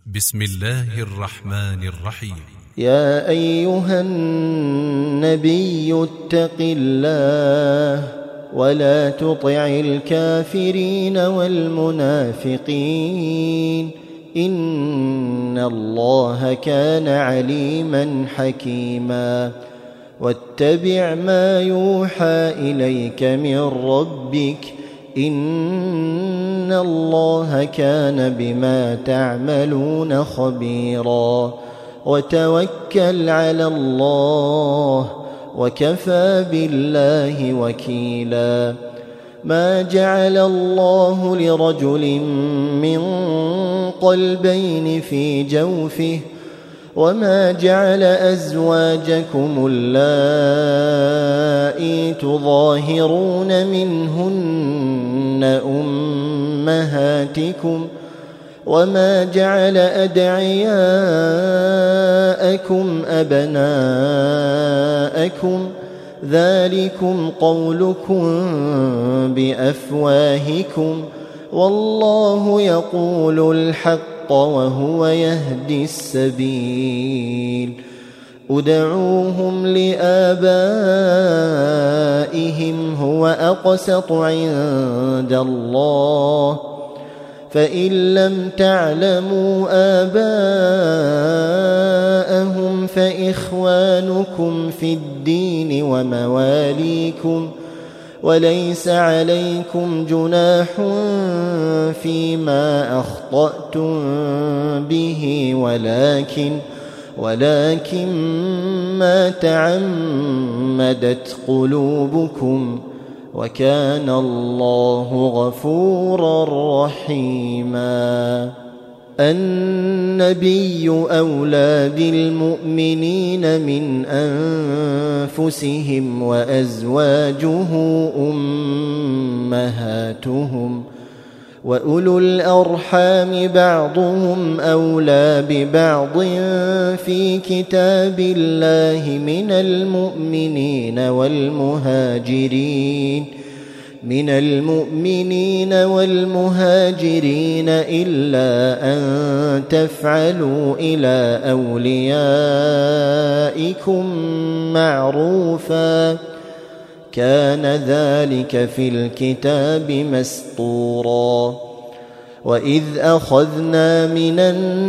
بسم الله الرحمن الرحيم. يا أيها النبي اتق الله ولا تطع الكافرين والمنافقين إن الله كان عليما حكيما. واتبع ما يوحى إليك من ربك إن الله كان بما تعملون خبيرا. وتوكل على الله وكفى بالله وكيلا. ما جعل الله لرجل من قلبين في جوفه وما جعل أزواجكم اللائي تظاهرون منهن أمهاتكم وما جعل أدعياءكم أبناءكم ذلكم قولكم بأفواهكم والله يقول الحق وهو يهدي السبيل. ادعوهم لآبائهم هو أقسط عند الله فإن لم تعلموا آباءهم فإخوانكم في الدين ومواليكم وليس عليكم جناح فيما أخطأتم به ولكن ما تعمدت قلوبكم وكان الله غفورا رحيما. النبي أولى بالمؤمنين من أنفسهم وأزواجه أمهاتهم وأولو الأرحام بعضهم أولى ببعض في كتاب الله من المؤمنين والمهاجرين إلا أن تفعلوا إلى أوليائكم معروفا كان ذلك في الكتاب مسطورا. وإذ أخذنا من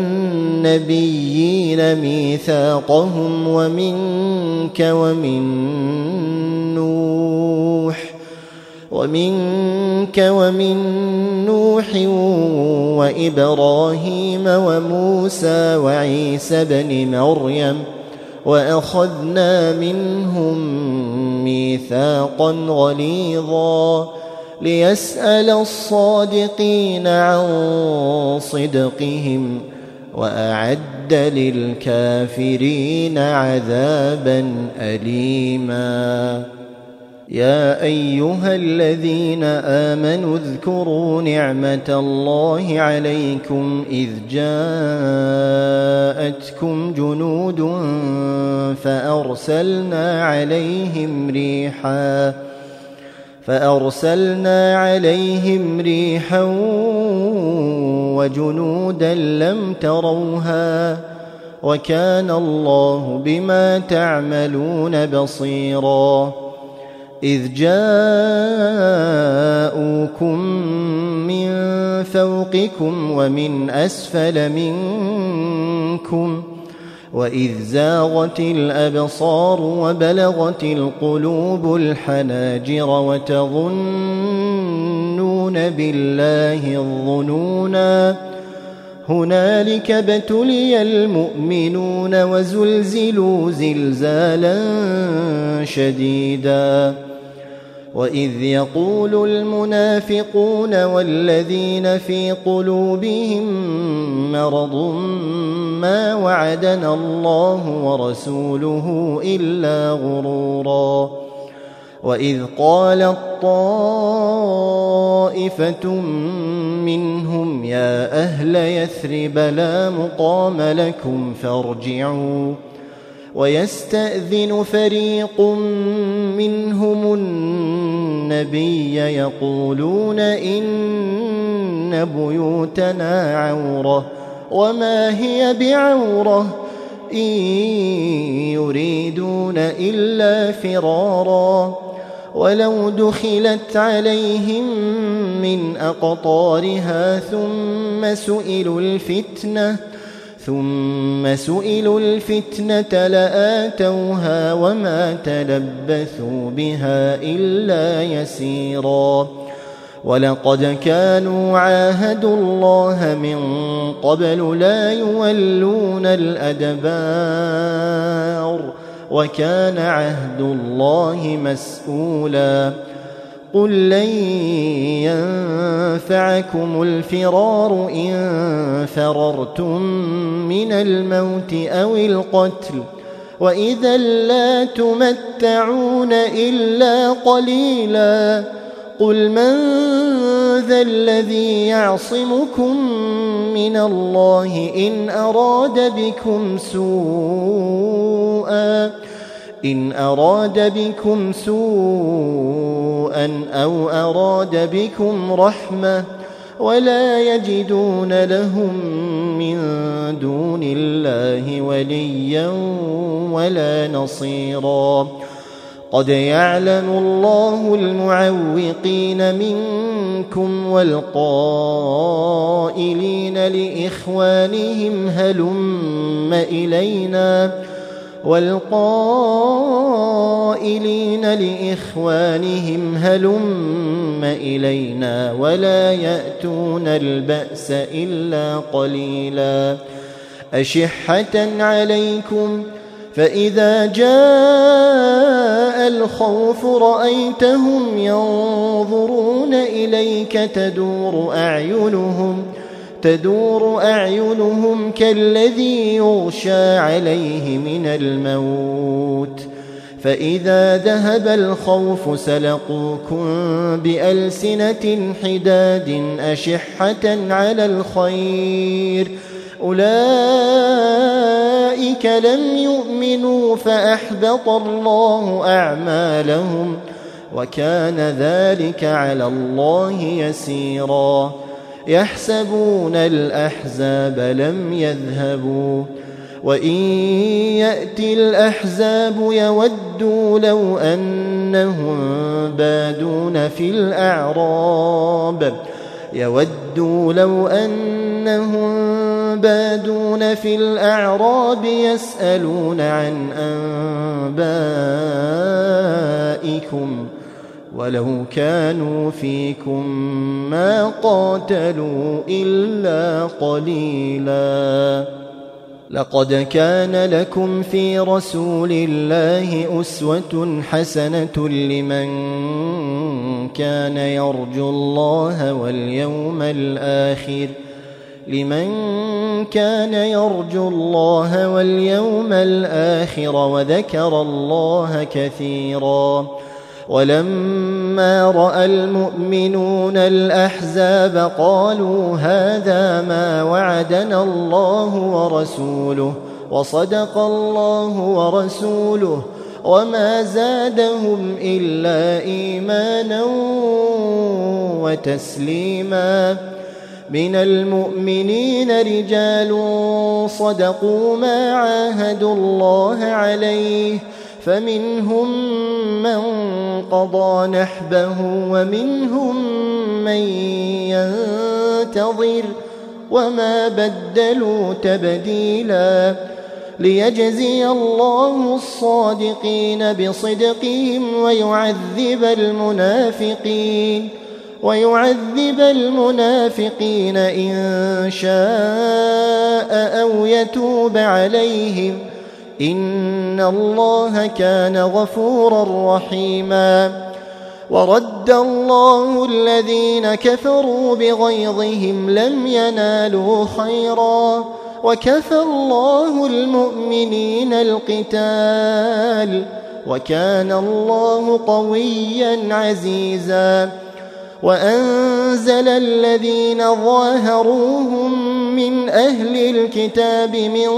النبيين ميثاقهم ومنك ومن نوح وإبراهيم وموسى وعيسى بن مريم وأخذنا منهم ميثاقا غليظا ليسأل الصادقين عن صدقهم وأعد للكافرين عذابا أليما. يا أيها الذين آمنوا اذكروا نعمة الله عليكم إذ جاءتكم جنود فأرسلنا عليهم ريحا وجنودا لم تروها وكان الله بما تعملون بصيرا. إذ جاءوكم من فوقكم ومن أسفل منكم وإذ زاغت الأبصار وبلغت القلوب الحناجر وتظنون بالله الظنونا هنالك ابتلي المؤمنون وزلزلوا زلزالا شديدا. وإذ يقول المنافقون والذين في قلوبهم مرض ما وعدنا الله ورسوله إلا غرورا. وإذ قالت طائفة منهم يا أهل يثرب لا مقام لكم فارجعوا ويستأذن فريق منهم النبي يقولون إن بيوتنا عورة وما هي بعورة إن يريدون إلا فرارا ولو دخلت عليهم من أقطارها ثم سئلوا الفتنة لآتوها وما تلبثوا بها إلا يسيرا ولقد كانوا عاهدوا الله من قبل لا يولون الأدبار وكان عهد الله مسؤولا قل لن ينفعكم الفرار إن فررتم من الموت أو القتل وإذا لا تمتعون إلا قليلا قل من ذا الذي يعصمكم من الله إن أراد بكم سوءا أو أراد بكم رحمة ولا يجدون لهم من دون الله وليا ولا نصيرا قد يعلم الله المعوقين منكم والقائلين لإخوانهم هلم إلينا ولا يأتون البأس إلا قليلا أشحة عليكم فإذا جاء الخوف رأيتهم ينظرون إليك تدور أعينهم كالذي يغشى عليه من الموت فإذا ذهب الخوف سلقوكم بألسنة حداد أشحة على الخير أولئك لم يؤمنوا فأحبط الله أعمالهم وكان ذلك على الله يسيرا يحسبون الأحزاب لم يذهبوا وإن يأتي الأحزاب يودوا لو أنهم بادون في الأعراب يسألون عن أنبائكم ولو كانوا فيكم ما قاتلوا إلا قليلا لقد كان لكم في رسول الله أسوة حسنة لمن كان يرجو الله واليوم الآخر وذكر الله كثيرا ولما رأى المؤمنون الأحزاب قالوا هذا ما وعدنا الله ورسوله وصدق الله ورسوله وما زادهم إلا إيمانا وتسليما من المؤمنين رجال صدقوا ما عاهدوا الله عليه فمنهم من قضى نحبه ومنهم من ينتظر وما بدلوا تبديلا ليجزي الله الصادقين بصدقهم ويعذب المنافقين إن شاء أو يتوب عليهم إن الله كان غفورا رحيما ورد الله الذين كفروا بغيظهم لم ينالوا خيرا وكفى الله المؤمنين القتال وكان الله قويا عزيزا وأنزل الذين ظاهروهم من أهل الكتاب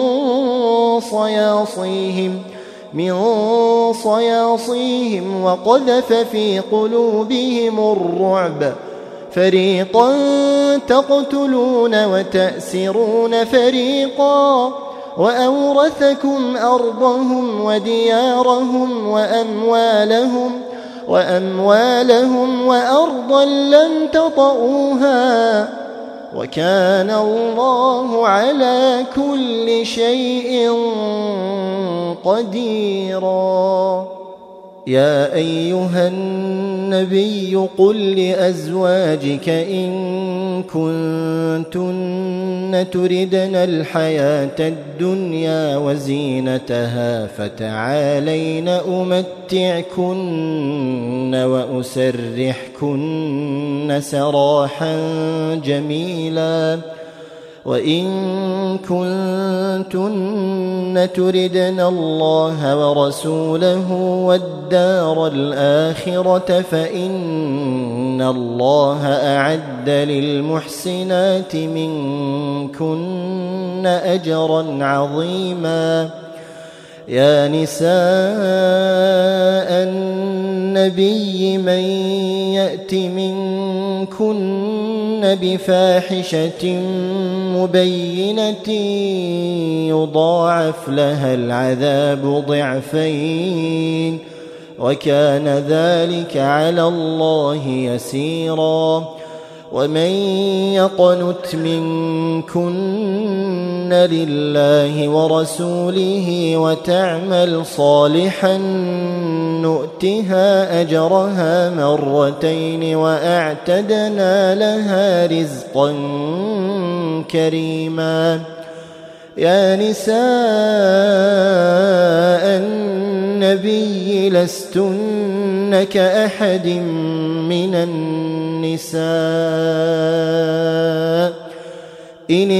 من صياصيهم وقذف في قلوبهم الرعب فريقا تقتلون وتأسرون فريقا وأورثكم أرضهم وديارهم وأموالهم وأرضا لم تطئوها وكان الله على كل شيء قديرا. يا أيها النبي قل لأزواجك إن كنتن تردن الحياة الدنيا وزينتها فتعالين أمتعكن وأسرحكن سراحا جميلا. وإن كنتن تردن الله ورسوله والدار الآخرة فإن الله أعد للمحسنات منكن أجرا عظيما. يا نساء النبي من يأت منكن بفاحشة مبينة يضاعف لها العذاب ضعفين وكان ذلك على الله يسيرا. ومن يقنت منكن لله ورسوله وتعمل صالحا نؤتها أجرها مرتين وأعتدنا لها رزقا كريما. يا نساء النبي لستن كأحد من النساء إن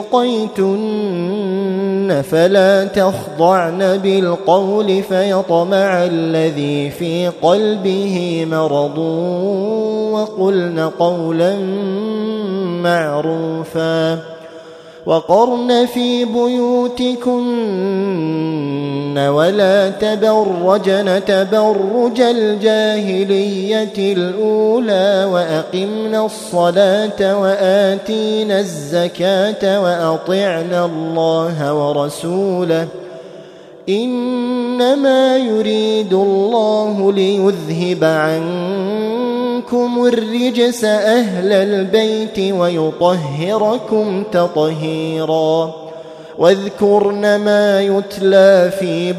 اتقيتن فلا تخضعن بالقول فيطمع الذي في قلبه مرض وقلن قولا معروفا. وقرن في بيوتكن ولا تبرجن تبرج الجاهلية الأولى وأقمنا الصلاة وآتينا الزكاة وأطعنا الله ورسوله إنما يريد الله ليذهب عنكم الرجس أهل البيت ويطهركم تطهيرا. واذكرن ما يتلى في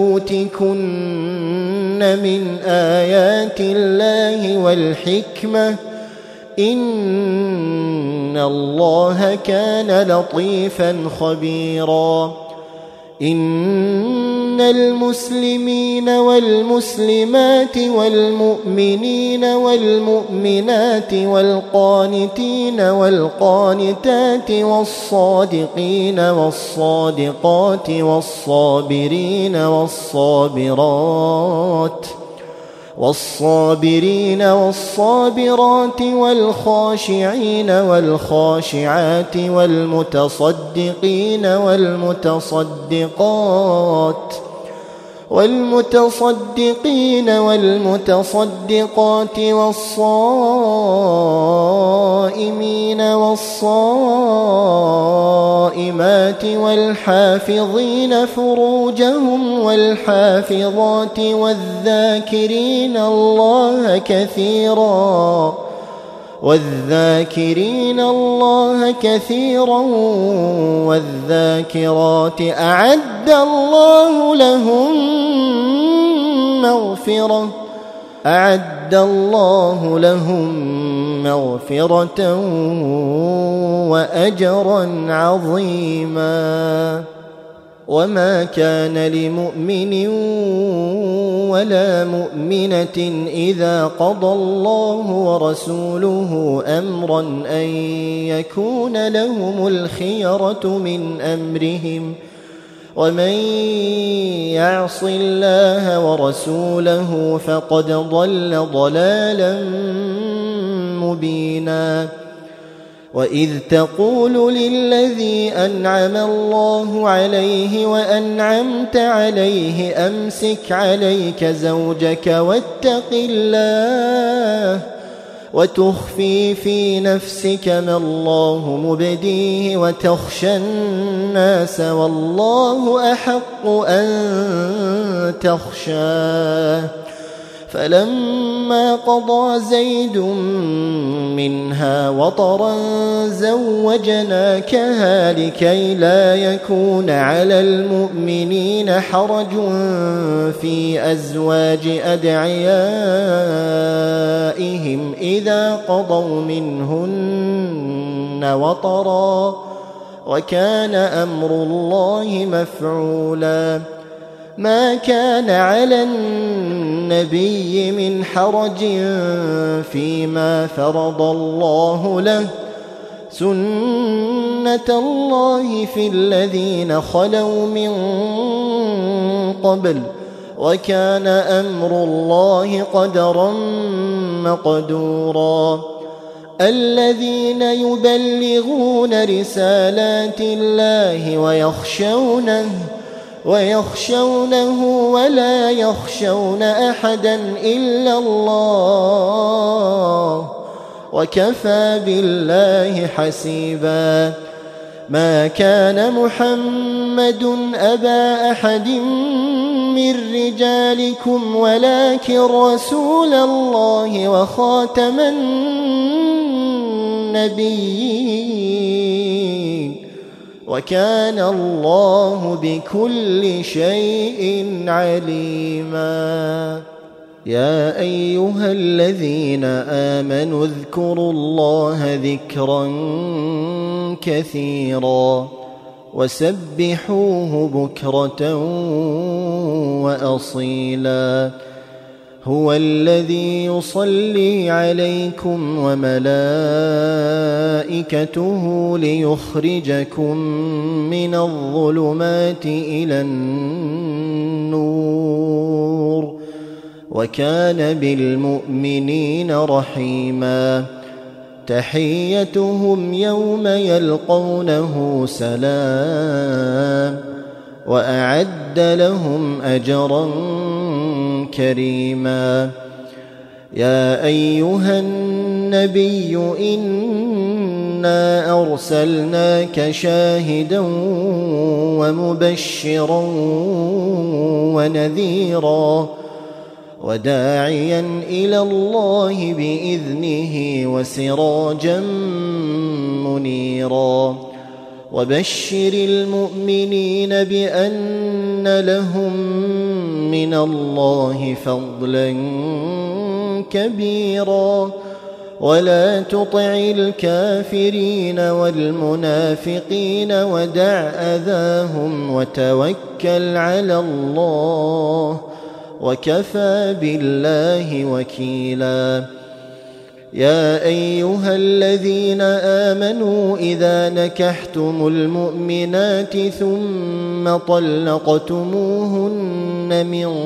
بيوتكن من آيات الله والحكمة إن الله كان لطيفا خبيرا. إن المسلمين والمسلمات والمؤمنين والمؤمنات والقانتين والقانتات والصادقين والصادقات والصابرين والصابرات والخاشعين والخاشعات والمتصدقين والمتصدقات والصائمين والصائمات والحافظين فروجهم والحافظات والذاكرين الله كثيرا والذاكرات أعد الله لهم مغفرة وأجرا عظيما. وما كان لمؤمن ولا مؤمنة إذا قضى الله ورسوله أمرا أن يكون لهم الخيرة من أمرهم ومن يعص الله ورسوله فقد ضل ضلالا مبينا. وإذ تقول للذي أنعم الله عليه وأنعمت عليه أمسك عليك زوجك وتخفي في نفسك ما الله مبديه وتخشى الناس والله أحق أن تخشاه فلما قضى زيد منها وطرا زوجناكها لكي لا يكون على المؤمنين حرج في أزواج أدعيائهم إذا قضوا منهن وطرا وكان أمر الله مفعولا ما كان على النبي من حرج فيما فرض الله له سنة الله في الذين خلوا من قبل وكان أمر الله قدرا مقدورا الذين يبلغون رسالات الله ويخشونه ولا يخشون أحدا إلا الله وكفى بالله حسيبا ما كان محمد أبا أحد من رجالكم ولكن رسول الله وخاتم النبيين وكان الله بكل شيء عليما يا أيها الذين آمنوا اذكروا الله ذكرا كثيرا وسبحوه بكرة وأصيلا هو الذي يصلي عليكم وملائكته ليخرجكم من الظلمات إلى النور وكان بالمؤمنين رحيما تحيتهم يوم يلقونه سلام وأعد لهم أجرا كريما يا أيها النبي إنا أرسلناك شاهدا ومبشرا ونذيرا وداعيا إلى الله بإذنه وسراجا منيرا وبشر المؤمنين بأن لهم من الله فضلا كبيرا ولا تطع الكافرين والمنافقين ودع أذاهم وتوكل على الله وكفى بالله وكيلا يا أيها الذين آمنوا إذا نكحتم المؤمنات ثم طلقتموهن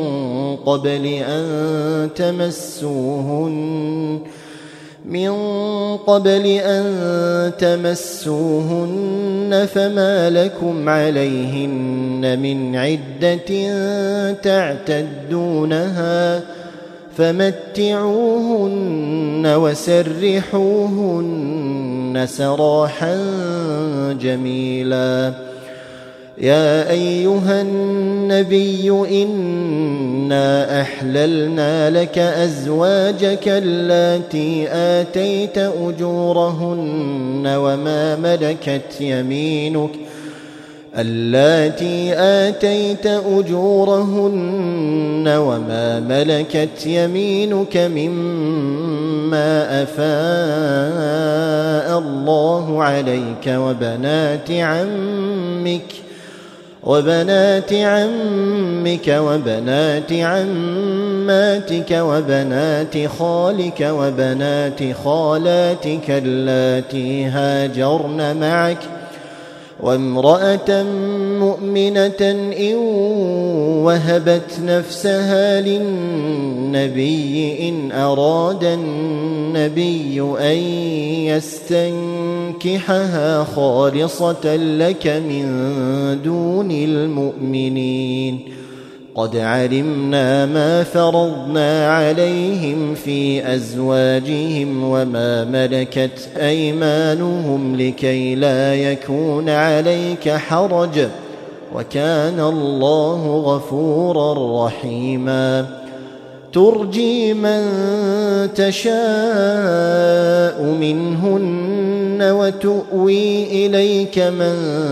من قبل أن تمسوهن فما لكم عليهن من عدة تعتدونها فمتعوهن وسرحوهن سراحا جميلا يا أيها النبي إنا أحللنا لك أزواجك اللاتي آتيت أجورهن وما ملكت يمينك مما أفاء الله عليك وبنات عمك وبنات عماتك وبنات خالك وبنات خالاتك اللاتي هاجرن معك وامرأة مؤمنة إن وهبت نفسها للنبي إن أراد النبي أن يستنكحها خالصة لك من دون المؤمنين قد علمنا ما فرضنا عليهم في أزواجهم وما ملكت أيمانهم لكي لا يكون عليك حرج وكان الله غفورا رحيما ترجي من تشاء منهن وتؤوي إليك من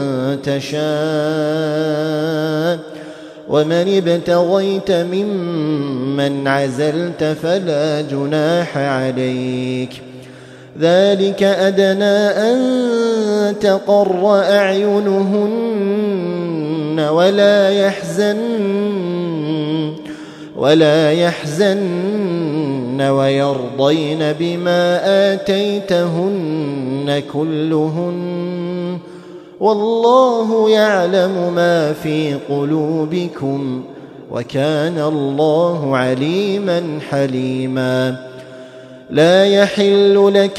تشاء ومن ابتغيت ممن عزلت فلا جناح عليك ذلك أدنى أن تقر أعينهن ولا يحزن ويرضين بما آتيتهن كلهن والله يعلم ما في قلوبكم وكان الله عليما حليما لا يحل لك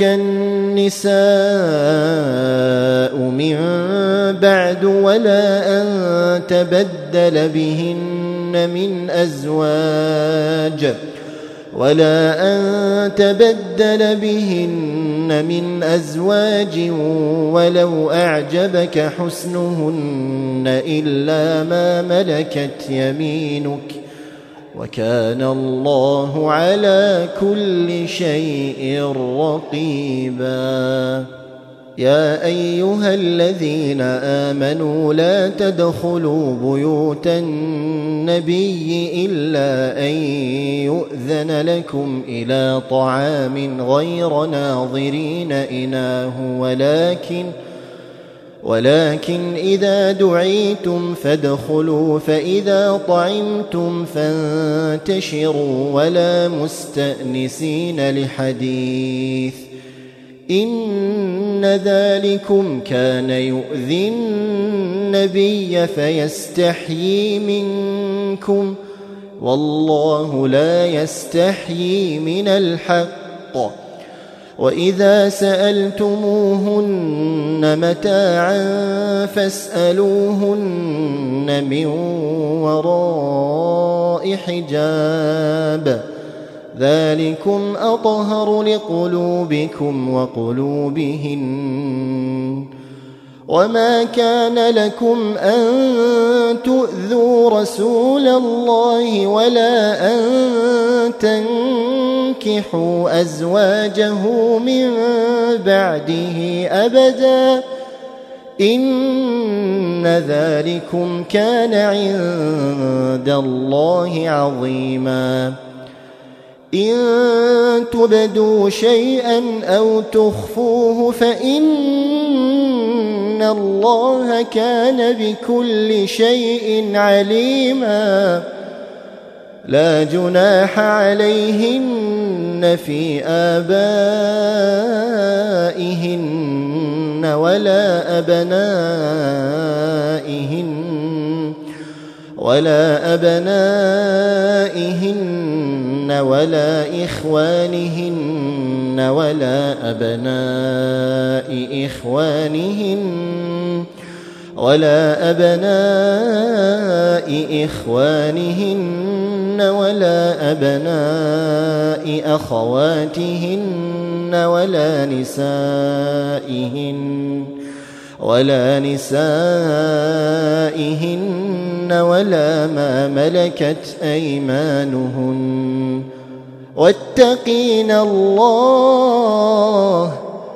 النساء من بعد ولا أن تبدل بهن من أزواج ولو أعجبك حسنهن إلا ما ملكت يمينك وكان الله على كل شيء رقيبا يا أيها الذين آمنوا لا تدخلوا بيوت النبي إلا أن يؤذن لكم إلى طعام غير ناظرين إناه ولكن إذا دعيتم فادخلوا فإذا طعمتم فانتشروا ولا مستأنسين لحديث إن ذلكم كان يؤذي النبي فيستحيي منكم والله لا يستحيي من الحق وإذا سألتموهن متاعا فاسألوهن من وراء حجاب ذلكم أطهر لقلوبكم وقلوبهن وما كان لكم أن تؤذوا رسول الله ولا أن تنكحوا أزواجه من بعده أبدا إن ذلكم كان عند الله عظيما إن تبدوا شيئا أو تخفوه فإن الله كان بكل شيء عليما لا جناح عليهن في آبائهن ولا أبنائهن ولا إخوانهن ولا أبناء إخوانهن ولا أبناء أخواتهن ولا نسائهن ولا ما ملكت أيمانهن واتقين الله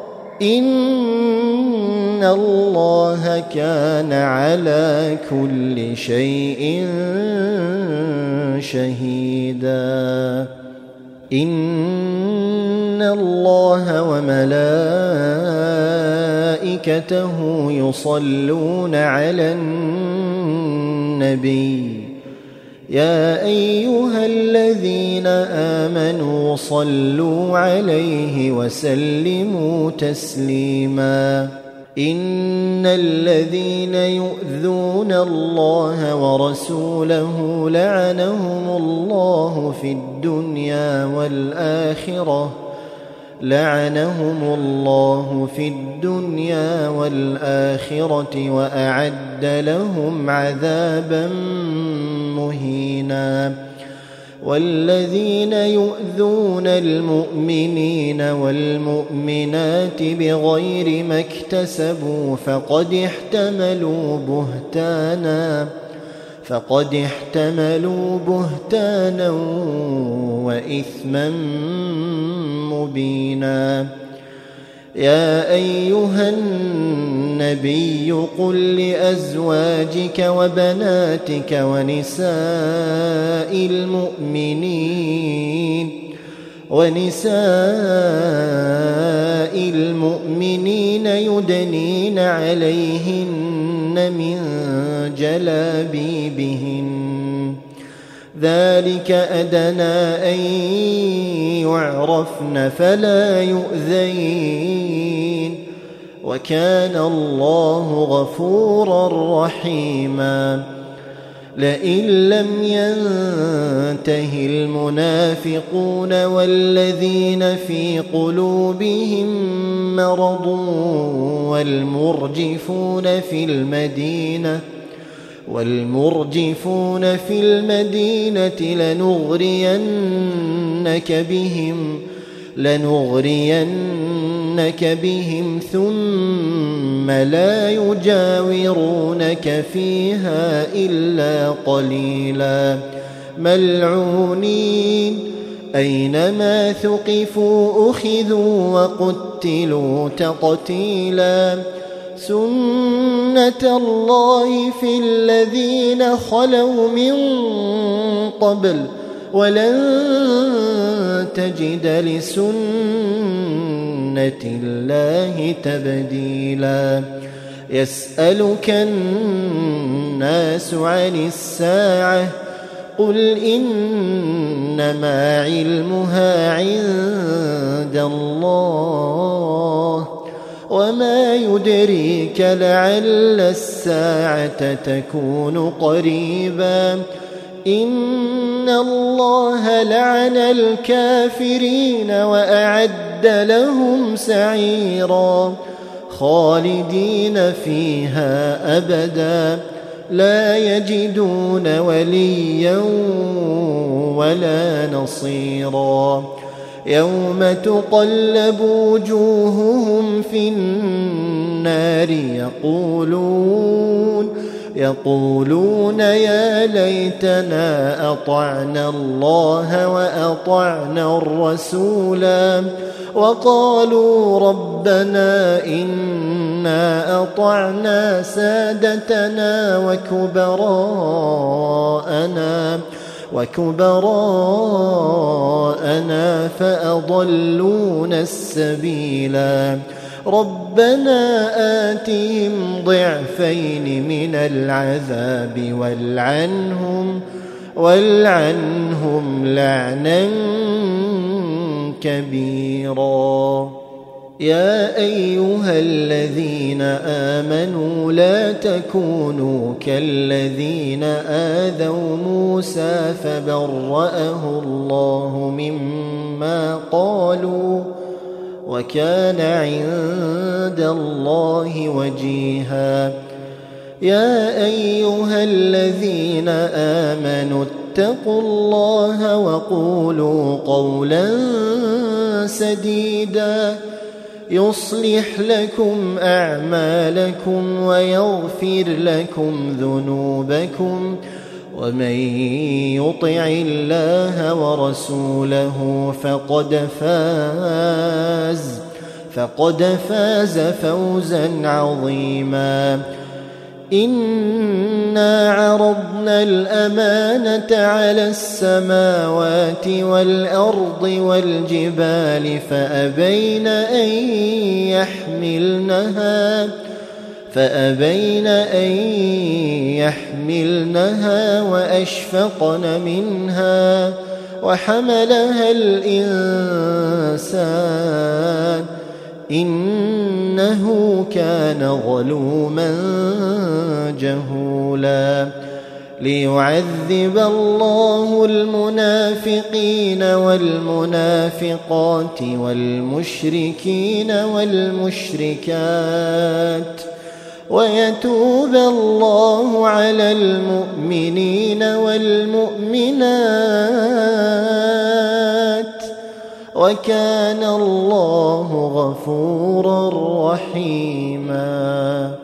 إن الله كان على كل شيء شهيدا إن الله وملائكته يصلون على النبي يا أيها الذين آمنوا صلوا عليه وسلموا تسليما إن الذين يؤذون الله ورسوله لعنهم الله في الدنيا والآخرة وأعد لهم عذابا مهينا والذين يؤذون المؤمنين والمؤمنات بغير ما اكتسبوا فقد احتملوا بهتانا وإثما مبينا. يا أيها النبي قل لأزواجك وبناتك ونساء المؤمنين يدنين عليهن من جلابيبهن ذلك أدنى أن يعرفن فلا يؤذين وكان الله غفورا رحيما. لئن لم ينته المنافقون والذين في قلوبهم مرض والمرجفون في المدينة لنغرينك بهم ثم لا يجاورونك فيها إلا قليلا ملعونين أينما ثقفوا أخذوا وقتلوا تقتيلا. سنة الله في الذين خلوا من قبل ولن تجد لسنة الله تبديلا. يسألك الناس عن الساعة قل إنما علمها عند الله وما يدريك لعل الساعة تكون قريبا. إن الله لعن الكافرين وأعد لهم سعيرا خالدين فيها أبدا لا يجدون وليا ولا نصيرا. يوم تقلب وجوههم في النار يقولون يا ليتنا أطعنا الله وأطعنا الرسولا وقالوا ربنا إنا أطعنا سادتنا وكبراءنا فأضلونا السبيلا. ربنا آتهم ضعفين من العذاب والعنهم لعنا كبيرا. يا أيها الذين آمنوا لا تكونوا كالذين آذوا موسى فبرأه الله مما قالوا وكان عند الله وجيها. يا أيها الذين آمنوا اتقوا الله وقولوا قولا سديدا يصلح لكم أعمالكم ويغفر لكم ذنوبكم ومن يطع الله ورسوله فقد فاز فوزا عظيما. إنا عرضنا الأمانة على السماوات والأرض والجبال فأبين أن يحملنها وأشفقن منها وحملها الإنسان إنه كان ظلوما جهولا. ليعذب الله المنافقين والمنافقات والمشركين والمشركات ويتوب الله على المؤمنين والمؤمنات وكان الله غفورا رحيما.